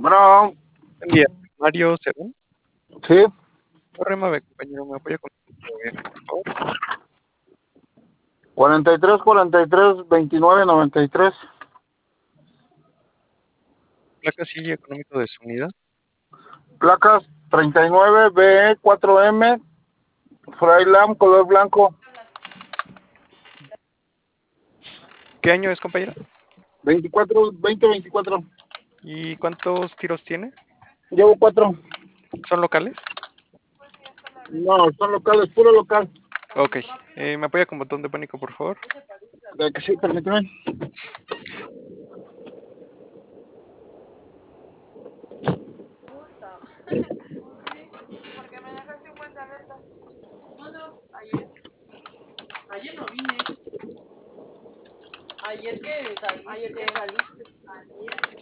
Bueno, Buen día, Mario Según. sí, Rema, compañero, ¿me apoya con tu gobierno, por favor? 43, 43, 29, 93. Placa silla económico de su unidad. Placas 39, BE 4M, Frailam, color blanco, ¿Qué año es, compañero? 24, 2024. ¿Y cuántos tiros tiene? Llevo 4. ¿Son locales? No, son locales, puro local. Ok. ¿Me apoya con botón de pánico, por favor? De que sí, permíteme. Porque me dejas 50 alertas. ¿Cuándo? Ayer. Ayer no vine. Ayer que saliste. Ayer que saliste. Ayer.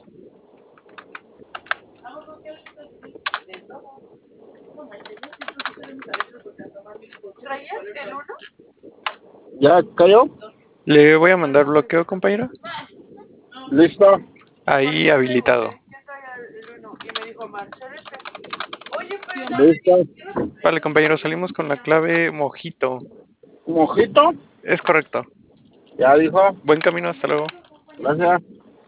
Ah, ¿por qué de todo? No manches, yo siempre quise mis adentros porque hasta más mis cosas. ¿Traías el uno? ¿Ya cayó? Le voy a mandar bloqueo, compañero. Listo. Ahí habilitado. ¿Quién traía el uno? Y me dijo, Marcelo, oye, pero ya Listo. Vale, compañero, salimos con la clave Mojito. Mojito. Es correcto. Ya dijo. Buen camino, hasta luego. Gracias.